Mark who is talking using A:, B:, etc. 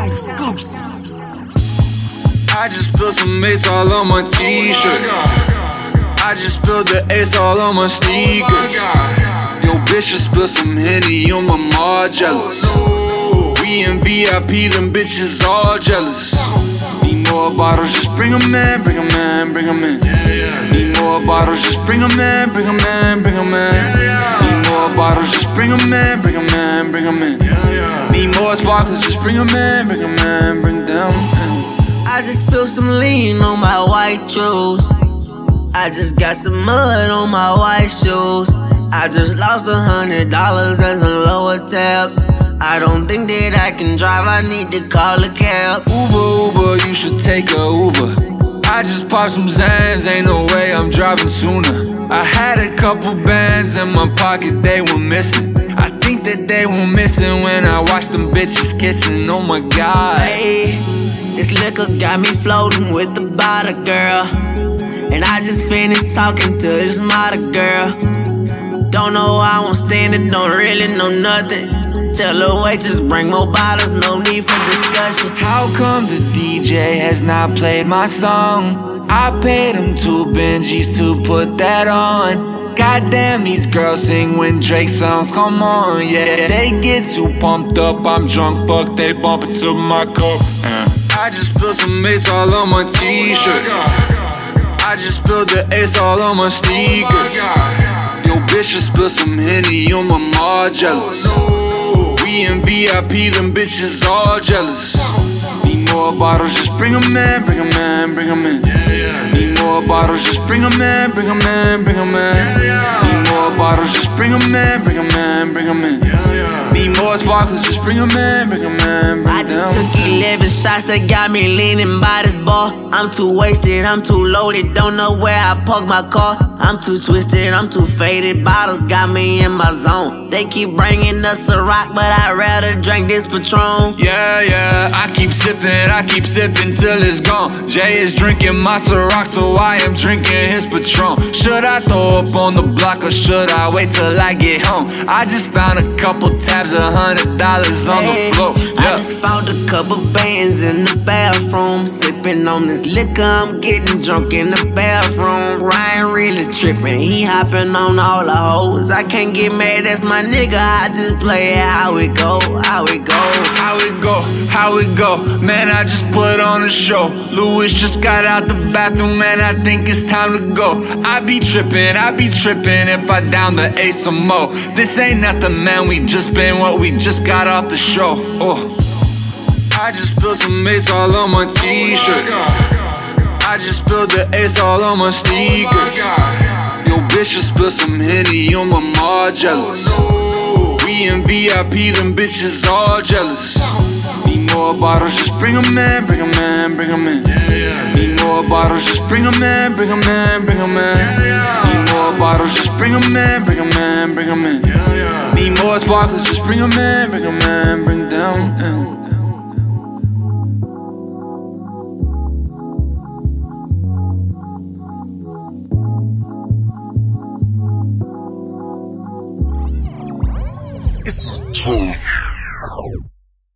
A: Exclusive.
B: I just spilled some Ace all on my t-shirt. I just spilled the Ace all on my sneakers. Yo, bitch just spilled some Henny on my ma, jealous. We in VIP, them bitches all jealous. Need more bottles, just bring 'em in, bring 'em in, bring 'em in. Need more bottles, just bring 'em in, bring 'em in, bring 'em in. Need more bottles, just bring 'em in, bring 'em in, bring 'em in. Need more sparklers, just bring 'em in, bring 'em in, bring them in.
C: I just spilled some lean on my white shoes. I just got some mud on my white shoes. I just lost $100 as a lower tabs. I don't think that I can drive, I need to call a cab.
B: Uber, you should take a Uber. I just popped some Zans, ain't no way I'm driving sooner. I had a couple bands in my pocket, they were missing. I think that they were missing when I watched them bitches kissing, oh my God.
C: Hey, this liquor got me floating with the bottle, girl. And I just finished talking to this model girl. Don't know how I'm standing, don't really know nothing. Tell her waitress bring more bottles, no need for discussion.
B: How come the DJ has not played my song? I paid him 2 Benjis to put that on. Goddamn, these girls sing when Drake songs come on, yeah. They get too pumped up, I'm drunk, fuck, they bump it to my cup. I just spilled some Ace all on my t-shirt. I just spilled the Ace all on my sneakers. Yo, bitch just spilled some Henny on my ma, jealous. We in VIP, them bitches all jealous. Need more bottles, just bring 'em in, bring 'em in, bring 'em in. Need more bottles, just bring 'em in, bring 'em in, bring 'em in. Need more bottles, just bring 'em in, bring 'em in, bring 'em in. Need more sparklers, just bring 'em in, bring 'em in, bring
C: I just
B: them
C: took 11 shots that got me leaning by this bar. I'm too wasted, I'm too loaded, don't know where I parked my car. I'm too twisted, I'm too faded, bottles got me in my zone. They keep bringing us a rock, but I'd rather drink this Patron.
B: Yeah, I keep sipping till it's gone. Jay is drinking my Ciroc, so I am drinking his Patron. Should I throw up on the block or should I wait till I get home? I just found a couple tabs, $100 on the floor.
C: I just found a couple bands in the bathroom. Sipping on this liquor, I'm getting drunk in the bathroom. Ryan really tripping, he hopping on all the hoes. I can't get mad, that's my nigga, I just play it how it go, how it go.
B: How it go, how it go, man, I just put on a show. Louis just got out the bathroom, man, I think it's time to go. I be tripping if I down the Ace some more. This ain't nothing, man, we just been what we just got off the show. I just spilled some Ace all on my t-shirt. I just spilled the Ace all on my sneakers. Yo, bitch just spilled some Henny on my ma, jealous. We in VIP, them bitches all jealous. Need more bottles, just bring 'em in, bring 'em in, bring 'em in. Need more bottles, just bring 'em in, bring 'em in, bring 'em in. Need more bottles, just bring 'em in, bring 'em in, bring 'em in. Need more sparklers, just bring 'em in, bring 'em in, bring them in.